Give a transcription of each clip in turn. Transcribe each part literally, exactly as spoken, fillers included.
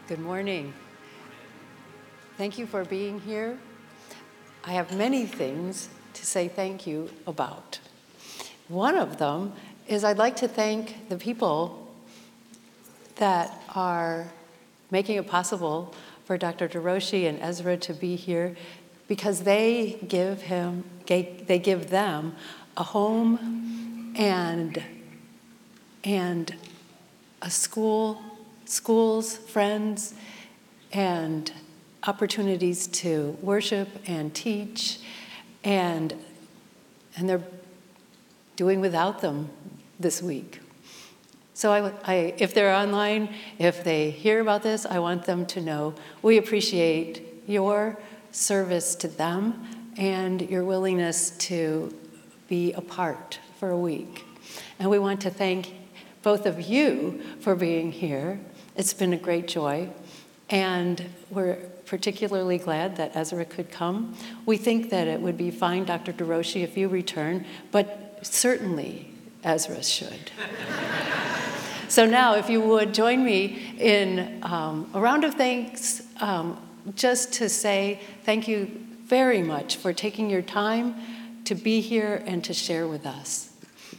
Good morning. Thank you for being here. I have many things to say thank you about. One of them is I'd like to thank the people that are making it possible for Doctor DeRoshi and Ezra to be here, because they give him, they give them a home and and a school, schools, friends, and opportunities to worship and teach, and and they're doing without them this week. So I, I, if they're online, if they hear about this, I want them to know we appreciate your service to them and your willingness to be a part for a week. And we want to thank both of you for being here. It's been a great joy. And we're particularly glad that Ezra could come. We think that it would be fine, Doctor DeRoshi, if you return, but certainly Ezra should. So now, if you would join me in um, a round of thanks, um, just to say thank you very much for taking your time to be here and to share with us.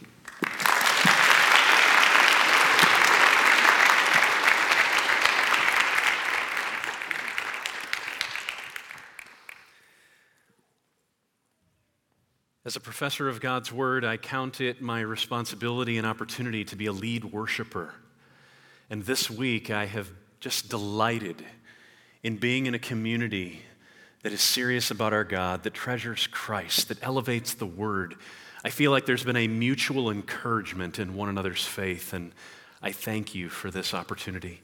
As a professor of God's Word, I count it my responsibility and opportunity to be a lead worshiper. And this week, I have just delighted in being in a community that is serious about our God, that treasures Christ, that elevates the Word. I feel like there's been a mutual encouragement in one another's faith, and I thank you for this opportunity.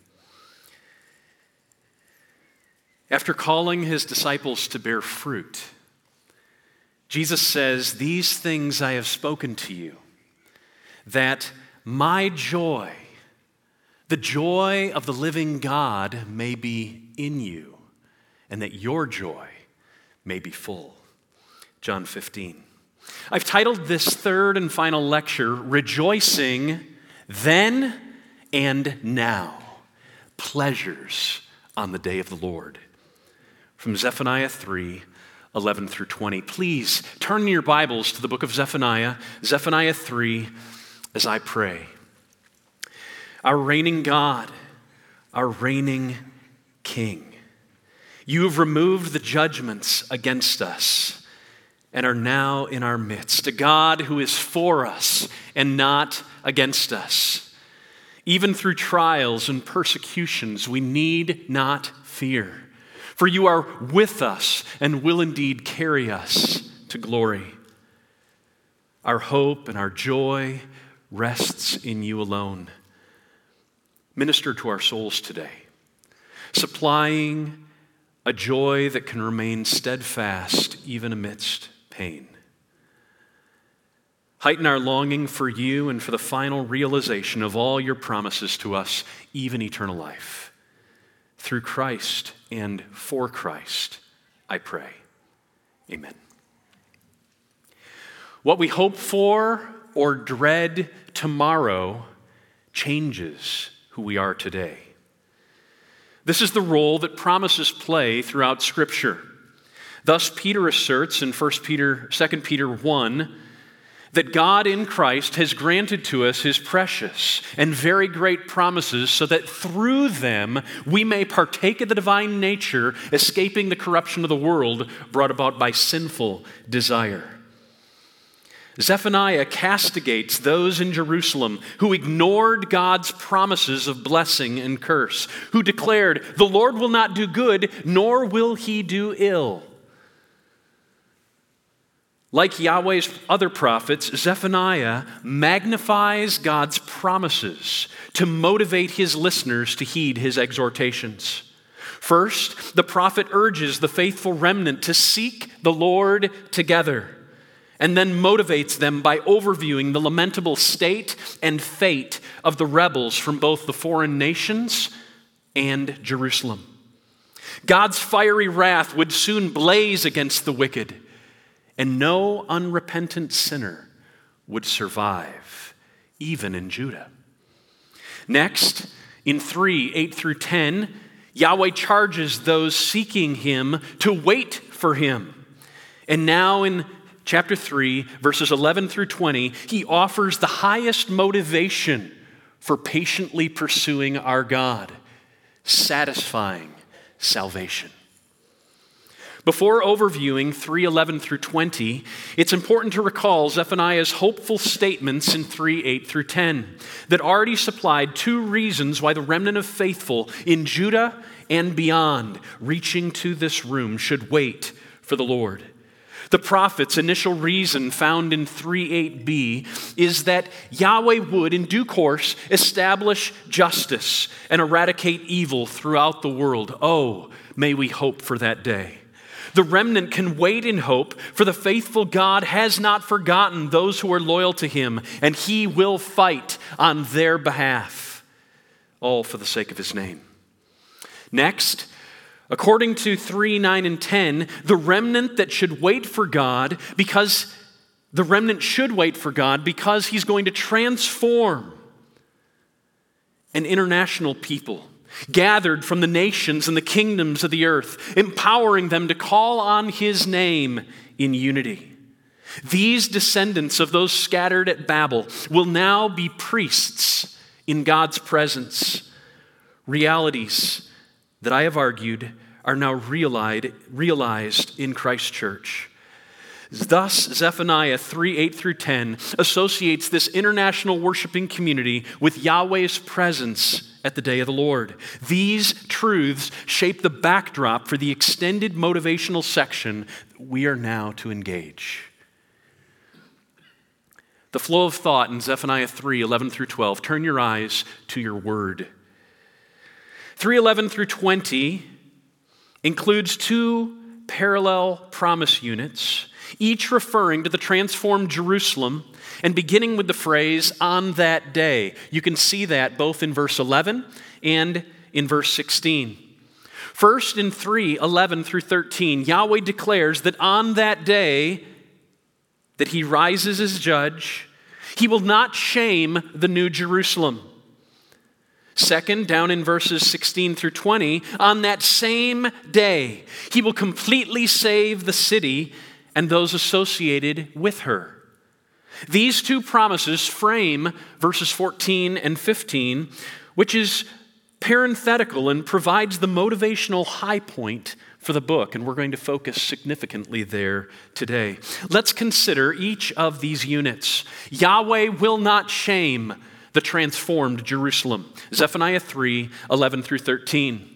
After calling his disciples to bear fruit, Jesus says, "These things I have spoken to you, that my joy, the joy of the living God, may be in you, and that your joy may be full." John fifteen. I've titled this third and final lecture, "Rejoicing Then and Now, Pleasures on the Day of the Lord," from Zephaniah three, eleven through twenty. Please turn your Bibles to the book of Zephaniah, Zephaniah three, as I pray. Our reigning God, our reigning King, you have removed the judgments against us and are now in our midst, a God who is for us and not against us. Even through trials and persecutions, we need not fear. For you are with us and will indeed carry us to glory. Our hope and our joy rests in you alone. Minister to our souls today, supplying a joy that can remain steadfast even amidst pain. Heighten our longing for you and for the final realization of all your promises to us, even eternal life. Through Christ and for Christ, I pray. Amen. What we hope for or dread tomorrow changes who we are today. This is the role that promises play throughout Scripture. Thus, Peter asserts in First Peter, Second Peter one, that God in Christ has granted to us his precious and very great promises so that through them we may partake of the divine nature, escaping the corruption of the world brought about by sinful desire. Zephaniah castigates those in Jerusalem who ignored God's promises of blessing and curse, who declared, "The Lord will not do good, nor will he do ill." Like Yahweh's other prophets, Zephaniah magnifies God's promises to motivate his listeners to heed his exhortations. First, the prophet urges the faithful remnant to seek the Lord together, and then motivates them by overviewing the lamentable state and fate of the rebels from both the foreign nations and Jerusalem. God's fiery wrath would soon blaze against the wicked, and no unrepentant sinner would survive, even in Judah. Next, in three, eight through ten, Yahweh charges those seeking him to wait for him. And now in chapter three, verses eleven through twenty, he offers the highest motivation for patiently pursuing our God, satisfying salvation. Before overviewing three eleven through twenty, it's important to recall Zephaniah's hopeful statements in three eight through ten that already supplied two reasons why the remnant of faithful in Judah and beyond reaching to this room should wait for the Lord. The prophet's initial reason found in three eight b is that Yahweh would, in due course, establish justice and eradicate evil throughout the world. Oh, may we hope for that day. The remnant can wait in hope, for the faithful God has not forgotten those who are loyal to him, and he will fight on their behalf, all for the sake of his name. Next, according to three, nine, and ten, the remnant that should wait for God, because the remnant should wait for God because he's going to transform an international people gathered from the nations and the kingdoms of the earth, empowering them to call on his name in unity. These descendants of those scattered at Babel will now be priests in God's presence. Realities that I have argued are now realized, realized in Christ's church. Thus, Zephaniah three eight through ten associates this international worshiping community with Yahweh's presence at the day of the Lord. These truths shape the backdrop for the extended motivational section we are now to engage. The flow of thought in Zephaniah three eleven through twelve. Turn your eyes to your word. three eleven through twenty includes two parallel promise units, each referring to the transformed Jerusalem and beginning with the phrase, on that day. You can see that both in verse eleven and in verse sixteen. First, in three eleven through thirteen, Yahweh declares that on that day that he rises as judge, he will not shame the new Jerusalem. Second, down in verses sixteen through twenty, on that same day, he will completely save the city and those associated with her. These two promises frame verses fourteen and fifteen, which is parenthetical and provides the motivational high point for the book, and we're going to focus significantly there today. Let's consider each of these units. Yahweh will not shame the transformed Jerusalem. Zephaniah three eleven through thirteen.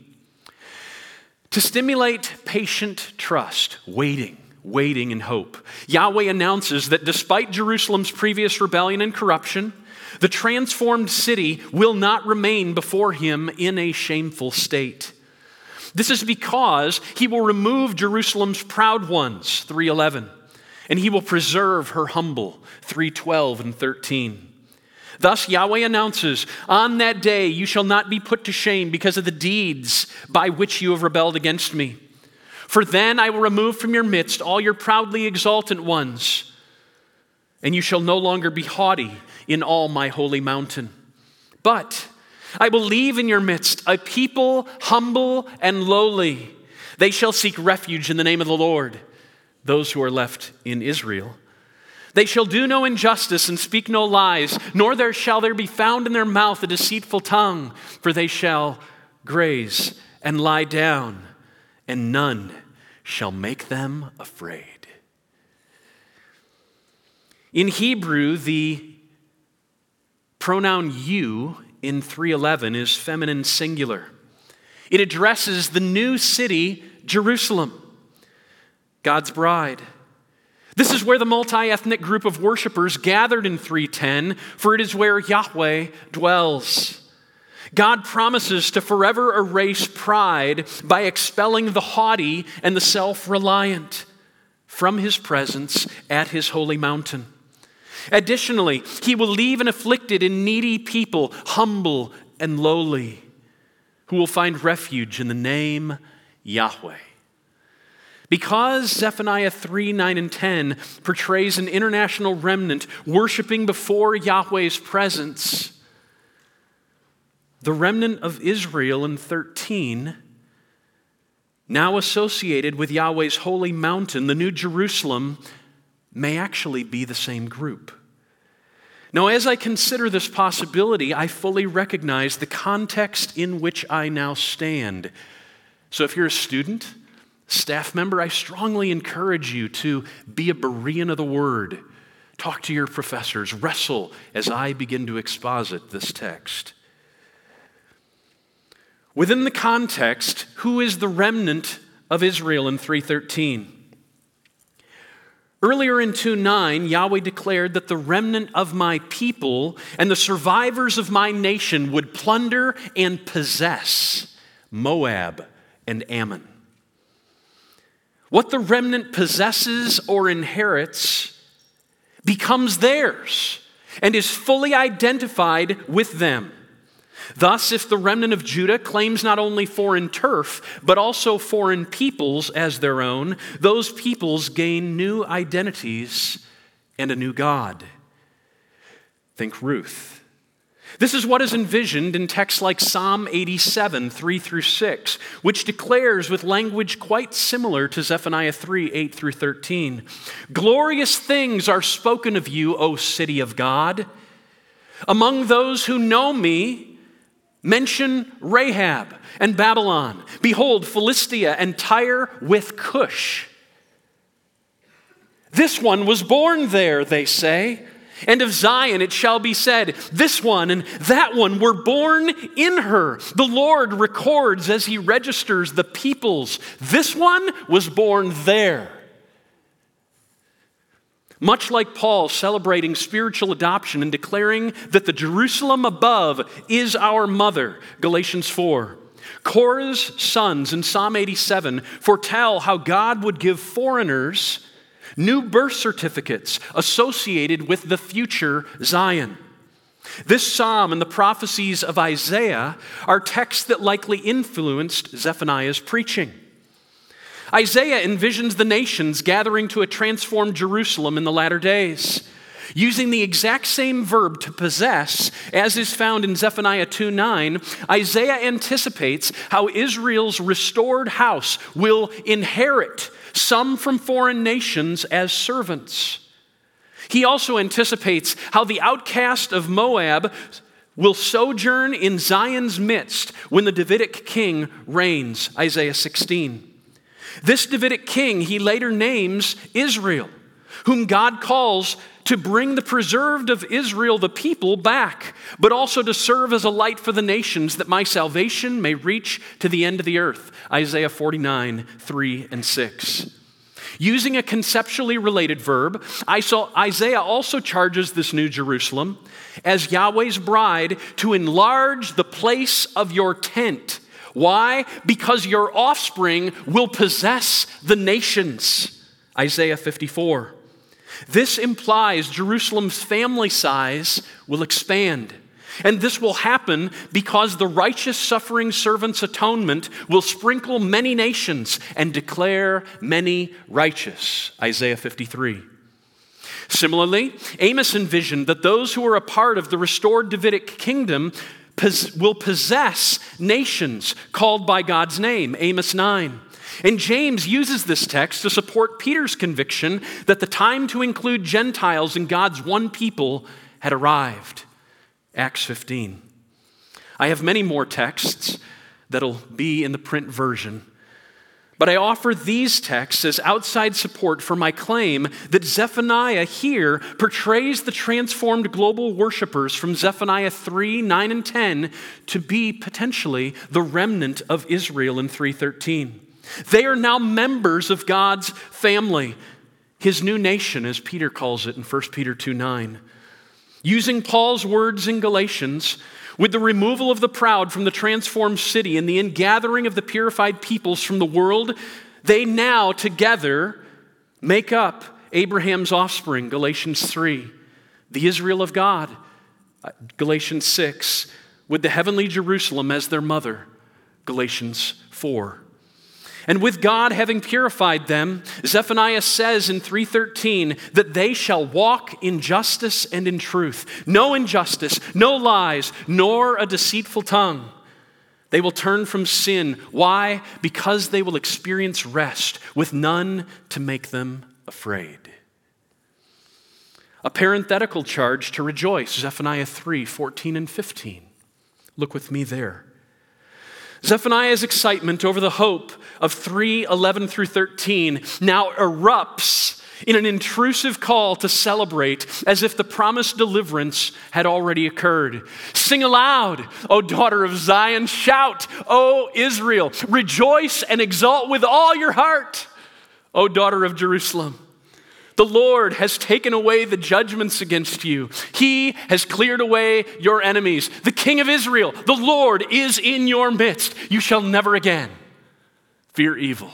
To stimulate patient trust, waiting, waiting in hope, Yahweh announces that despite Jerusalem's previous rebellion and corruption, the transformed city will not remain before him in a shameful state. This is because he will remove Jerusalem's proud ones, three eleven, and he will preserve her humble, three twelve and thirteen. Thus Yahweh announces, on that day you shall not be put to shame because of the deeds by which you have rebelled against me. For then I will remove from your midst all your proudly exultant ones, and you shall no longer be haughty in all my holy mountain. But I will leave in your midst a people humble and lowly. They shall seek refuge in the name of the Lord, those who are left in Israel. They shall do no injustice and speak no lies, nor there shall there be found in their mouth a deceitful tongue, for they shall graze and lie down, and none shall make them afraid. In Hebrew, the pronoun you in three eleven is feminine singular. It addresses the new city, Jerusalem, God's bride. This is where the multi-ethnic group of worshipers gathered in three ten, for it is where Yahweh dwells. God promises to forever erase pride by expelling the haughty and the self-reliant from his presence at his holy mountain. Additionally, he will leave an afflicted and needy people, humble and lowly, who will find refuge in the name Yahweh. Because Zephaniah three, nine, and ten portrays an international remnant worshiping before Yahweh's presence, the remnant of Israel in thirteen now associated with Yahweh's holy mountain, the New Jerusalem, may actually be the same group. Now, as I consider this possibility, I fully recognize the context in which I now stand. So if you're a student, staff member, I strongly encourage you to be a Berean of the Word. Talk to your professors, wrestle as I begin to exposit this text. Within the context, who is the remnant of Israel in three thirteen? Earlier in two nine, Yahweh declared that the remnant of my people and the survivors of my nation would plunder and possess Moab and Ammon. What the remnant possesses or inherits becomes theirs and is fully identified with them. Thus, if the remnant of Judah claims not only foreign turf, but also foreign peoples as their own, those peoples gain new identities and a new God. Think Ruth. This is what is envisioned in texts like Psalm eighty-seven, three through six, which declares with language quite similar to Zephaniah three, eight through thirteen, "Glorious things are spoken of you, O city of God. Among those who know me, mention Rahab and Babylon. Behold, Philistia and Tyre with Cush. This one was born there, they say. And of Zion it shall be said, this one and that one were born in her. The Lord records as he registers the peoples. This one was born there." Much like Paul celebrating spiritual adoption and declaring that the Jerusalem above is our mother, Galatians four. Korah's sons in Psalm eighty-seven foretell how God would give foreigners new birth certificates associated with the future Zion. This psalm and the prophecies of Isaiah are texts that likely influenced Zephaniah's preaching. Isaiah envisions the nations gathering to a transformed Jerusalem in the latter days. Using the exact same verb to possess as is found in Zephaniah two nine, Isaiah anticipates how Israel's restored house will inherit some from foreign nations as servants. He also anticipates how the outcast of Moab will sojourn in Zion's midst when the Davidic king reigns, Isaiah sixteen. This Davidic king he later names Israel, whom God calls to bring the preserved of Israel, the people, back, but also to serve as a light for the nations that my salvation may reach to the end of the earth, Isaiah forty-nine, three and six. Using a conceptually related verb, Isaiah also charges this new Jerusalem as Yahweh's bride to enlarge the place of your tent. Why? Because your offspring will possess the nations. Isaiah fifty-four. This implies Jerusalem's family size will expand. And this will happen because the righteous suffering servant's atonement will sprinkle many nations and declare many righteous. Isaiah fifty-three. Similarly, Amos envisioned that those who are a part of the restored Davidic kingdom will possess nations called by God's name, Amos nine. And James uses this text to support Peter's conviction that the time to include Gentiles in God's one people had arrived, Acts fifteen. I have many more texts that'll be in the print version, but I offer these texts as outside support for my claim that Zephaniah here portrays the transformed global worshipers from Zephaniah three, nine, and ten to be potentially the remnant of Israel in three thirteen. They are now members of God's family, his new nation, as Peter calls it in First Peter two nine. Using Paul's words in Galatians, with the removal of the proud from the transformed city and the ingathering of the purified peoples from the world, they now together make up Abraham's offspring, Galatians three, the Israel of God, Galatians six, with the heavenly Jerusalem as their mother, Galatians four. And with God having purified them, Zephaniah says in three thirteen that they shall walk in justice and in truth. No injustice, no lies, nor a deceitful tongue. They will turn from sin. Why? Because they will experience rest with none to make them afraid. A parenthetical charge to rejoice, Zephaniah three, fourteen and fifteen. Look with me there. Zephaniah's excitement over the hope of three, eleven through thirteen now erupts in an intrusive call to celebrate as if the promised deliverance had already occurred. Sing aloud, O daughter of Zion. Shout, O Israel. Rejoice and exult with all your heart, O daughter of Jerusalem. The Lord has taken away the judgments against you. He has cleared away your enemies. The King of Israel, the Lord, is in your midst. You shall never again fear evil.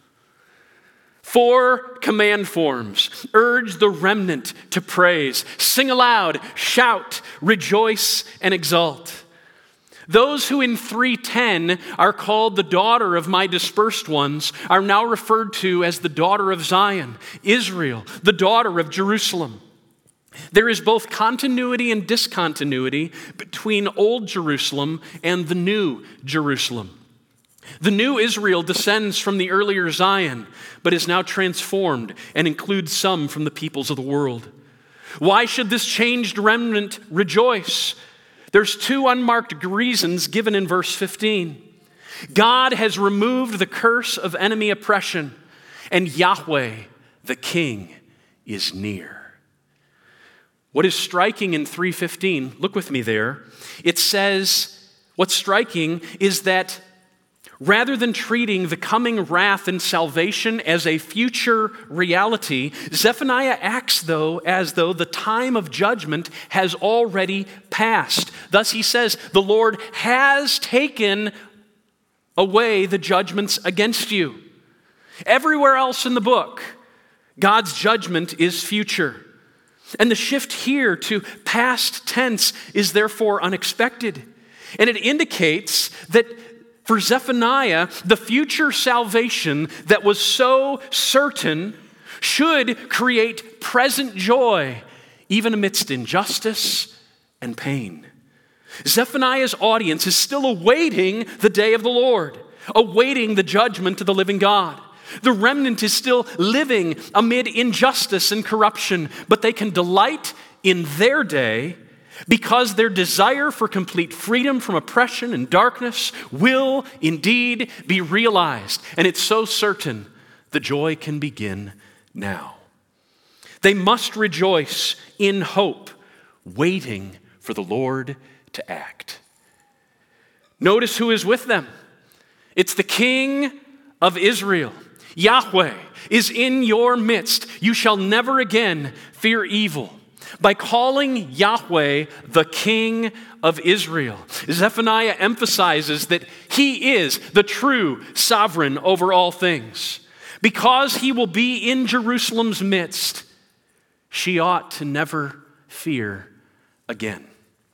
Four command forms urge the remnant to praise. Sing aloud, shout, rejoice, and exult. Those who in three ten are called the daughter of my dispersed ones are now referred to as the daughter of Zion, Israel, the daughter of Jerusalem. There is both continuity and discontinuity between Old Jerusalem and the New Jerusalem. The new Israel descends from the earlier Zion, but is now transformed and includes some from the peoples of the world. Why should this changed remnant rejoice? There's two unmarked reasons given in verse fifteen. God has removed the curse of enemy oppression, and Yahweh, the King, is near. What is striking in three fifteen, look with me there, it says, what's striking is that rather than treating the coming wrath and salvation as a future reality, Zephaniah acts though as though the time of judgment has already passed. Thus he says, the Lord has taken away the judgments against you. Everywhere else in the book, God's judgment is future. And the shift here to past tense is therefore unexpected. And it indicates that for Zephaniah, the future salvation that was so certain should create present joy, even amidst injustice and pain. Zephaniah's audience is still awaiting the day of the Lord, awaiting the judgment of the living God. The remnant is still living amid injustice and corruption, but they can delight in their day because their desire for complete freedom from oppression and darkness will indeed be realized. And it's so certain the joy can begin now. They must rejoice in hope, waiting for the Lord to act. Notice who is with them. It's the King of Israel. Yahweh is in your midst. You shall never again fear evil. By calling Yahweh the King of Israel, Zephaniah emphasizes that he is the true sovereign over all things. Because he will be in Jerusalem's midst, she ought to never fear again.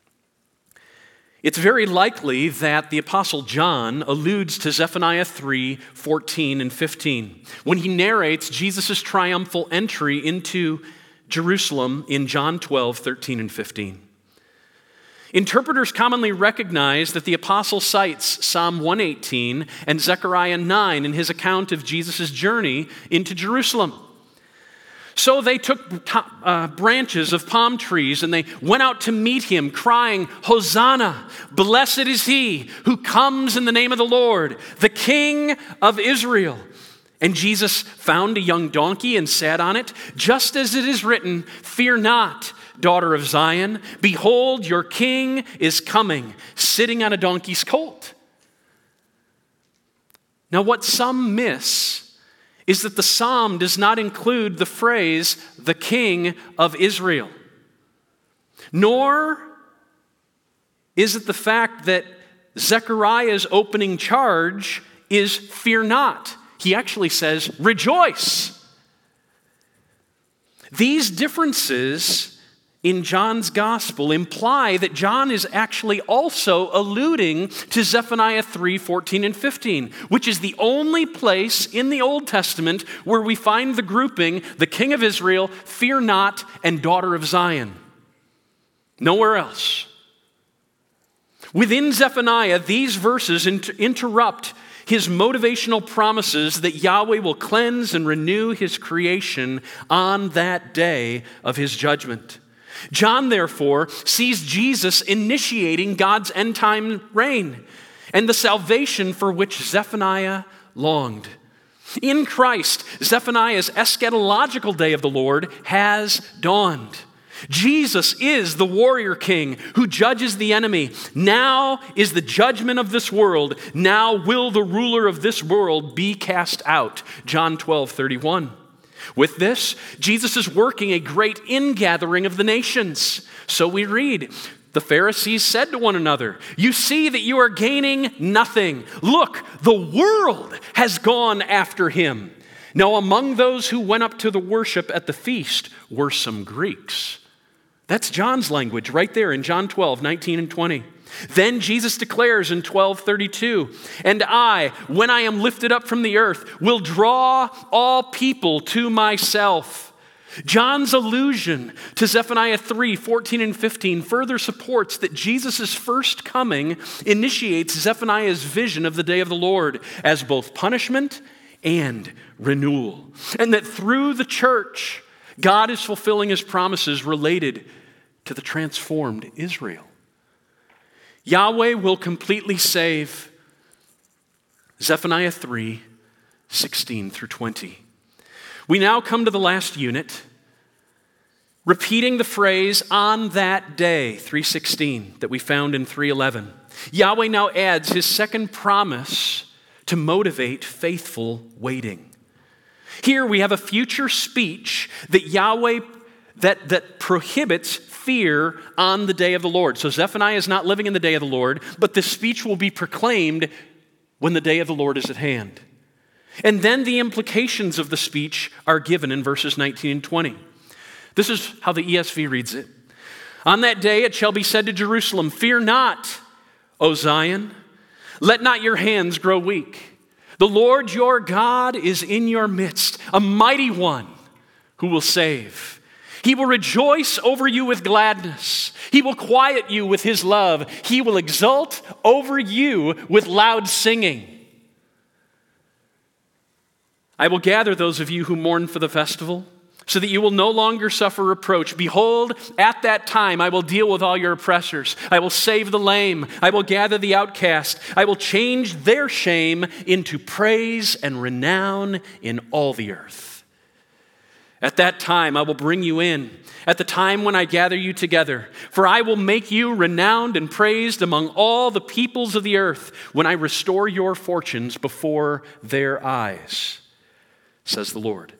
It's very likely that the Apostle John alludes to Zephaniah three, fourteen and fifteen when he narrates Jesus' triumphal entry into Jerusalem in John twelve, thirteen and fifteen. Interpreters commonly recognize that the apostle cites Psalm one eighteen and Zechariah nine in his account of Jesus' journey into Jerusalem. So they took uh, branches of palm trees and they went out to meet him, crying, Hosanna, blessed is he who comes in the name of the Lord, the King of Israel. And Jesus found a young donkey and sat on it, just as it is written, fear not, daughter of Zion. Behold, your king is coming, sitting on a donkey's colt. Now, what some miss is that the psalm does not include the phrase, the King of Israel. Nor is it the fact that Zechariah's opening charge is fear not. He actually says, rejoice. These differences in John's gospel imply that John is actually also alluding to Zephaniah three, fourteen and fifteen, which is the only place in the Old Testament where we find the grouping, the King of Israel, fear not, and daughter of Zion. Nowhere else. Within Zephaniah, these verses inter- interrupt his motivational promises that Yahweh will cleanse and renew his creation on that day of his judgment. John, therefore, sees Jesus initiating God's end-time reign and the salvation for which Zephaniah longed. In Christ, Zephaniah's eschatological day of the Lord has dawned. Jesus is the warrior king who judges the enemy. Now is the judgment of this world. Now will the ruler of this world be cast out. John twelve thirty-one. With this, Jesus is working a great ingathering of the nations. So we read, the Pharisees said to one another, "You see that you are gaining nothing. Look, the world has gone after him." Now among those who went up to the worship at the feast were some Greeks. That's John's language right there in John twelve, nineteen and twenty. Then Jesus declares in twelve thirty-two, "And I, when I am lifted up from the earth, will draw all people to myself." John's allusion to Zephaniah three, fourteen and fifteen further supports that Jesus' first coming initiates Zephaniah's vision of the day of the Lord as both punishment and renewal. And that through the church, God is fulfilling his promises related to the transformed Israel. Yahweh will completely save. Zephaniah three, sixteen through twenty. We now come to the last unit, repeating the phrase "on that day," three sixteen, that we found in three eleven. Yahweh now adds his second promise to motivate faithful waiting. Here we have a future speech that Yahweh that, that prohibits fear on the day of the Lord. So Zephaniah is not living in the day of the Lord, but this speech will be proclaimed when the day of the Lord is at hand. And then the implications of the speech are given in verses nineteen and twenty. This is how the E S V reads it. "On that day it shall be said to Jerusalem, 'Fear not, O Zion, let not your hands grow weak. The Lord your God is in your midst, a mighty one who will save. He will rejoice over you with gladness. He will quiet you with his love. He will exult over you with loud singing. I will gather those of you who mourn for the festival, so that you will no longer suffer reproach. Behold, at that time I will deal with all your oppressors. I will save the lame. I will gather the outcast. I will change their shame into praise and renown in all the earth. At that time I will bring you in, at the time when I gather you together. For I will make you renowned and praised among all the peoples of the earth when I restore your fortunes before their eyes, says the Lord.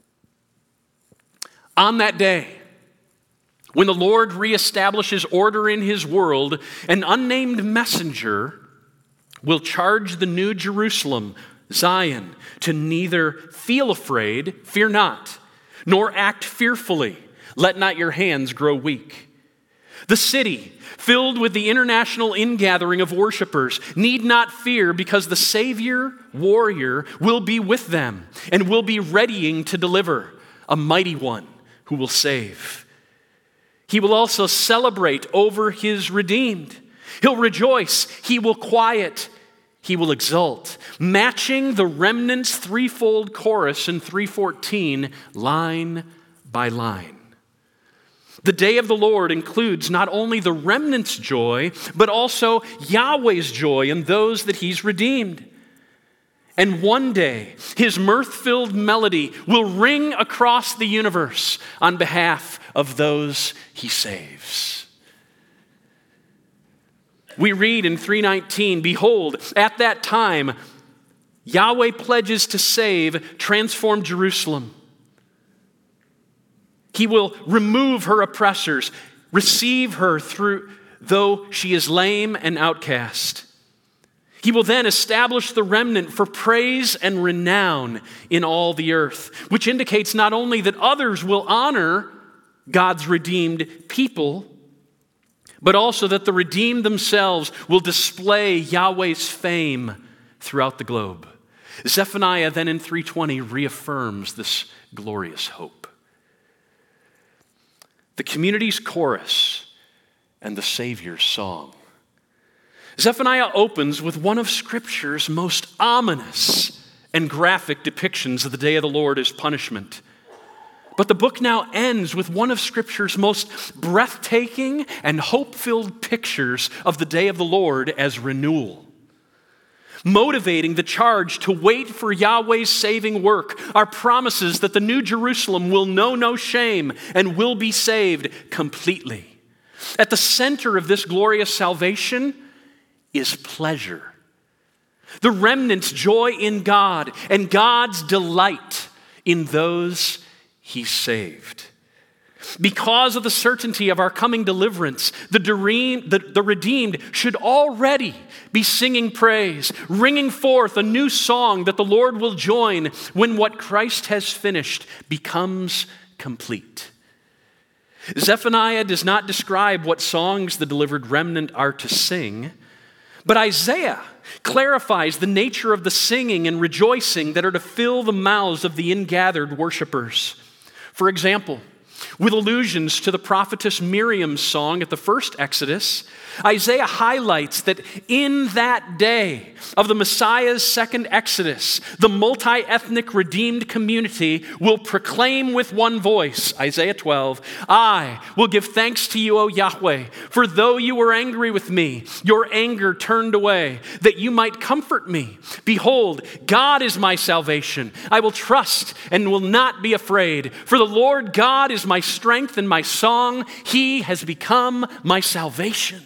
On that day, when the Lord reestablishes order in his world, an unnamed messenger will charge the new Jerusalem, Zion, to neither feel afraid, fear not, nor act fearfully, let not your hands grow weak. The city, filled with the international ingathering of worshipers, need not fear because the Savior, warrior, will be with them and will be readying to deliver, a mighty one who will save. He will also celebrate over his redeemed. He'll rejoice. He will quiet. He will exult, matching the remnant's threefold chorus in three fourteen, line by line. The day of the Lord includes not only the remnant's joy, but also Yahweh's joy in those that he's redeemed. And one day, his mirth-filled melody will ring across the universe on behalf of those he saves. We read in three nineteen, "Behold, at that time, Yahweh pledges to save, transform Jerusalem. He will remove her oppressors, receive her through, though she is lame and outcast. He will then establish the remnant for praise and renown in all the earth," which indicates not only that others will honor God's redeemed people, but also that the redeemed themselves will display Yahweh's fame throughout the globe. Zephaniah then in three twenty reaffirms this glorious hope. The community's chorus and the Savior's song. Zephaniah opens with one of Scripture's most ominous and graphic depictions of the day of the Lord as punishment. But the book now ends with one of Scripture's most breathtaking and hope-filled pictures of the day of the Lord as renewal. Motivating the charge to wait for Yahweh's saving work are promises that the New Jerusalem will know no shame and will be saved completely. At the center of this glorious salvation is pleasure. The remnant's joy in God and God's delight in those He saved. Because of the certainty of our coming deliverance, the, dream, the, the redeemed should already be singing praise, ringing forth a new song that the Lord will join when what Christ has finished becomes complete. Zephaniah does not describe what songs the delivered remnant are to sing, but Isaiah clarifies the nature of the singing and rejoicing that are to fill the mouths of the ingathered worshipers. For example, with allusions to the prophetess Miriam's song at the first Exodus, Isaiah highlights that in that day of the Messiah's second Exodus, the multi-ethnic redeemed community will proclaim with one voice, Isaiah twelve, I will give thanks to you, O Yahweh, for though you were angry with me, your anger turned away, that you might comfort me. Behold, God is my salvation. I will trust and will not be afraid, for the Lord God is my strength and my song. He has become my salvation.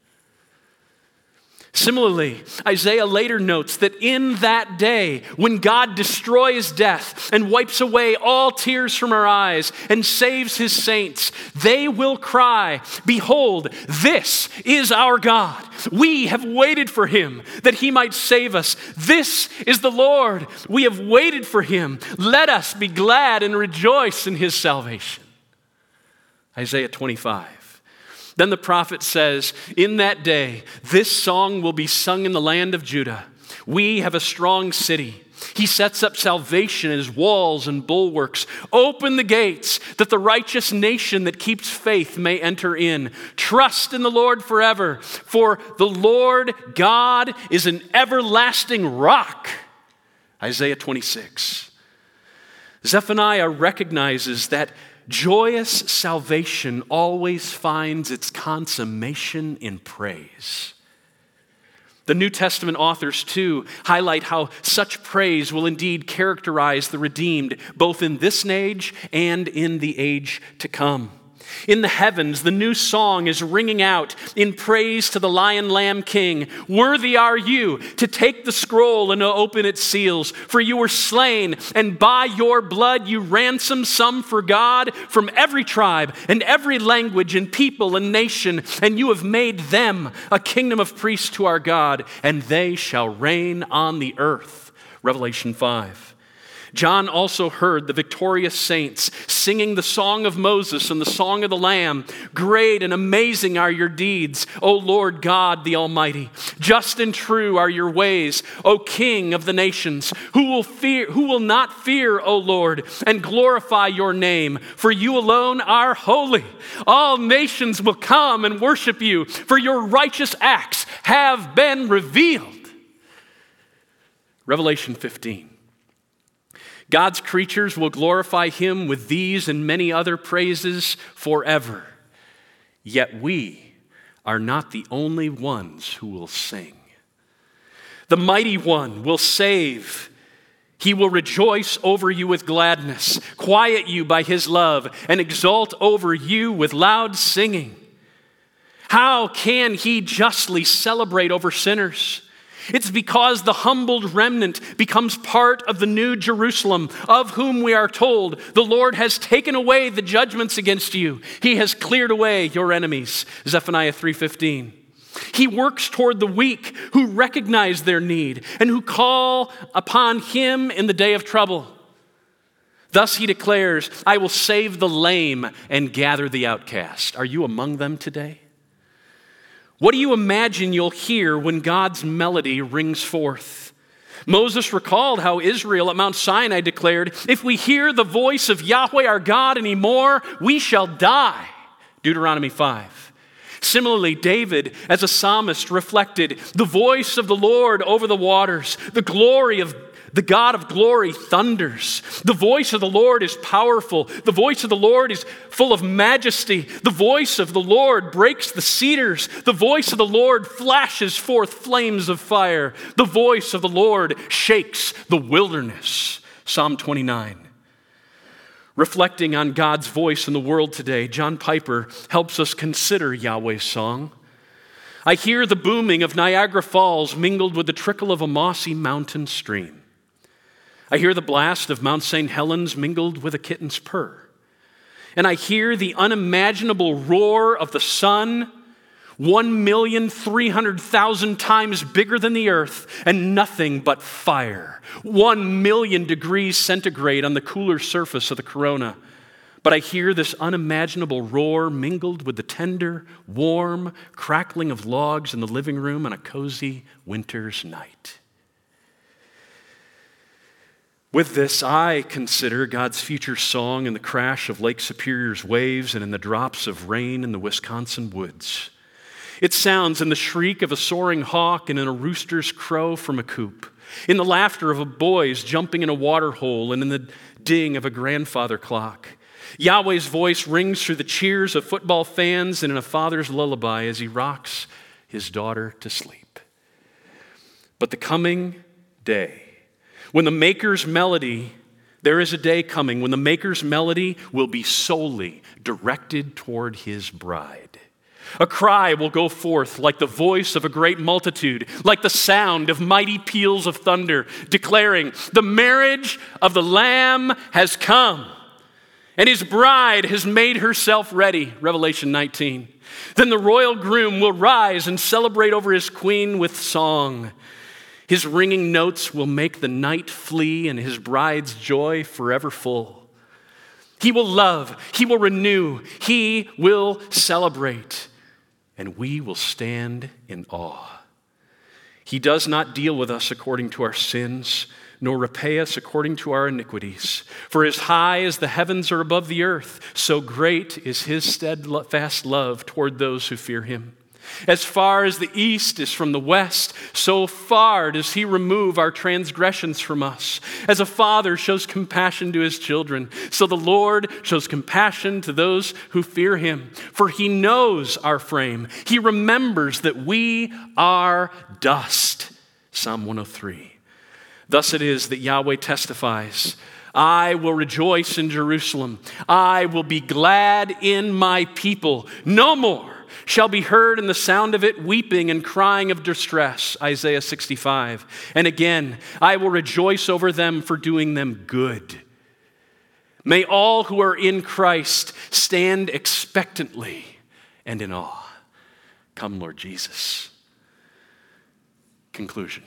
Similarly, Isaiah later notes that in that day, when God destroys death and wipes away all tears from our eyes and saves his saints, they will cry, behold, this is our God. We have waited for him that he might save us. This is the Lord. We have waited for him. Let us be glad and rejoice in his salvation. Isaiah twenty-five. Then the prophet says, in that day, this song will be sung in the land of Judah. We have a strong city. He sets up salvation as walls and bulwarks. Open the gates that the righteous nation that keeps faith may enter in. Trust in the Lord forever, for the Lord God is an everlasting rock. Isaiah twenty-six. Zephaniah recognizes that joyous salvation always finds its consummation in praise. The New Testament authors, too, highlight how such praise will indeed characterize the redeemed, both in this age and in the age to come. In the heavens, the new song is ringing out in praise to the Lion Lamb King. Worthy are you to take the scroll and to open its seals, for you were slain, and by your blood you ransomed some for God from every tribe and every language and people and nation, and you have made them a kingdom of priests to our God, and they shall reign on the earth. Revelation five. John also heard the victorious saints singing the song of Moses and the song of the Lamb. Great and amazing are your deeds, O Lord God the Almighty. Just and true are your ways, O King of the nations. Who will fear, who will not fear, O Lord, and glorify your name? For you alone are holy. All nations will come and worship you, for your righteous acts have been revealed. Revelation fifteen. God's creatures will glorify him with these and many other praises forever. Yet we are not the only ones who will sing. The mighty one will save. He will rejoice over you with gladness, quiet you by his love, and exult over you with loud singing. How can he justly celebrate over sinners? It's because the humbled remnant becomes part of the new Jerusalem, of whom we are told, the Lord has taken away the judgments against you. He has cleared away your enemies. Zephaniah three fifteen. He works toward the weak who recognize their need and who call upon him in the day of trouble. Thus he declares, I will save the lame and gather the outcast. Are you among them today? What do you imagine you'll hear when God's melody rings forth? Moses recalled how Israel at Mount Sinai declared, if we hear the voice of Yahweh our God anymore, we shall die. Deuteronomy five. Similarly, David, as a psalmist, reflected the voice of the Lord over the waters, the glory of the God of glory thunders. The voice of the Lord is powerful. The voice of the Lord is full of majesty. The voice of the Lord breaks the cedars. The voice of the Lord flashes forth flames of fire. The voice of the Lord shakes the wilderness. Psalm twenty-nine. Reflecting on God's voice in the world today, John Piper helps us consider Yahweh's song. I hear the booming of Niagara Falls mingled with the trickle of a mossy mountain stream. I hear the blast of Mount Saint Helens mingled with a kitten's purr. And I hear the unimaginable roar of the sun, one million three hundred thousand times bigger than the earth, and nothing but fire. One million degrees centigrade on the cooler surface of the corona. But I hear this unimaginable roar mingled with the tender, warm crackling of logs in the living room on a cozy winter's night. With this, I consider God's future song in the crash of Lake Superior's waves and in the drops of rain in the Wisconsin woods. It sounds in the shriek of a soaring hawk and in a rooster's crow from a coop, in the laughter of a boys jumping in a water hole and in the ding of a grandfather clock. Yahweh's voice rings through the cheers of football fans and in a father's lullaby as he rocks his daughter to sleep. But the coming day, when the Maker's melody, there is a day coming when the Maker's melody will be solely directed toward his bride. A cry will go forth like the voice of a great multitude, like the sound of mighty peals of thunder, declaring, the marriage of the Lamb has come, and his bride has made herself ready, Revelation nineteen. Then the royal groom will rise and celebrate over his queen with song. His ringing notes will make the night flee and his bride's joy forever full. He will love, he will renew, he will celebrate, and we will stand in awe. He does not deal with us according to our sins, nor repay us according to our iniquities. For as high as the heavens are above the earth, so great is his steadfast love toward those who fear him. As far as the east is from the west, so far does he remove our transgressions from us. As a father shows compassion to his children, so the Lord shows compassion to those who fear him. For he knows our frame. He remembers that we are dust. Psalm one oh three. Thus it is that Yahweh testifies, I will rejoice in Jerusalem. I will be glad in my people. No more shall be heard in the sound of it weeping and crying of distress, Isaiah sixty-five. And again, I will rejoice over them for doing them good. May all who are in Christ stand expectantly and in awe. Come, Lord Jesus. Conclusion.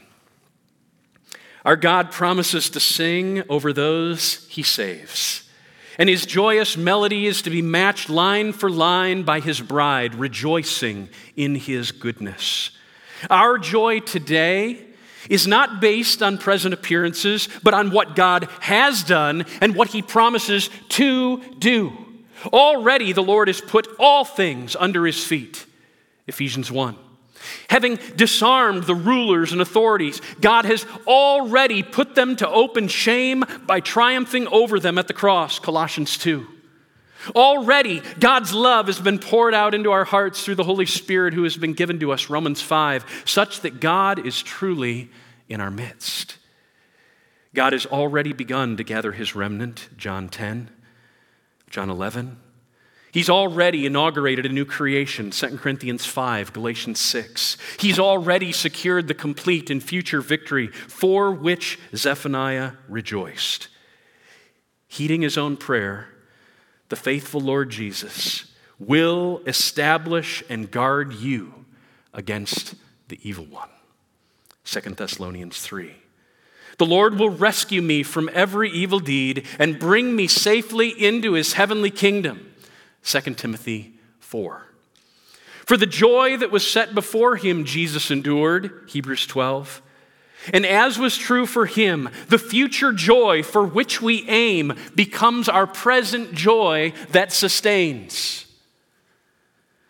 Our God promises to sing over those he saves. And his joyous melody is to be matched line for line by his bride, rejoicing in his goodness. Our joy today is not based on present appearances, but on what God has done and what he promises to do. Already the Lord has put all things under his feet, Ephesians one. Having disarmed the rulers and authorities, God has already put them to open shame by triumphing over them at the cross, Colossians two. Already, God's love has been poured out into our hearts through the Holy Spirit who has been given to us, Romans five, such that God is truly in our midst. God has already begun to gather his remnant, John ten, John eleven. He's already inaugurated a new creation, Second Corinthians five, Galatians six. He's already secured the complete and future victory for which Zephaniah rejoiced. Heeding his own prayer, the faithful Lord Jesus will establish and guard you against the evil one, Second Thessalonians three. The Lord will rescue me from every evil deed and bring me safely into his heavenly kingdom, Second Timothy four. For the joy that was set before him, Jesus endured, Hebrews twelve. And as was true for him, the future joy for which we aim becomes our present joy that sustains.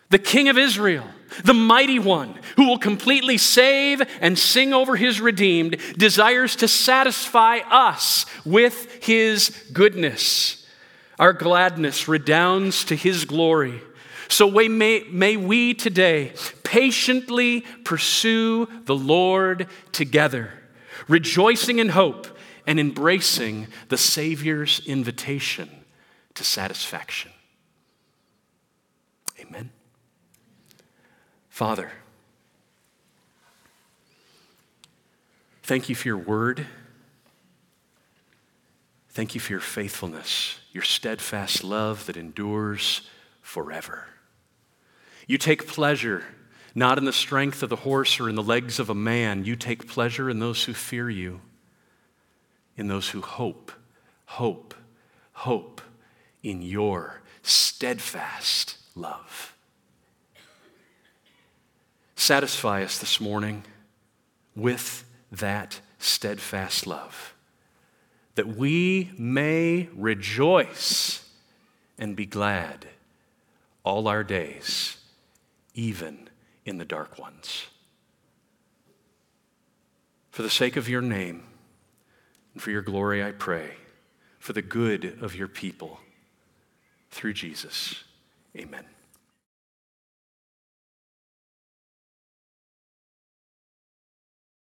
The King of Israel, the mighty one who will completely save and sing over his redeemed, desires to satisfy us with his goodness. Our gladness redounds to his glory. So we may, may we today patiently pursue the Lord together, rejoicing in hope and embracing the Savior's invitation to satisfaction. Amen. Father, thank you for your word. Thank you for your faithfulness, your steadfast love that endures forever. You take pleasure not in the strength of the horse or in the legs of a man. You take pleasure in those who fear you, in those who hope, hope, hope in your steadfast love. Satisfy us this morning with that steadfast love, that we may rejoice and be glad all our days, even in the dark ones. For the sake of your name and for your glory, I pray, for the good of your people, through Jesus. Amen.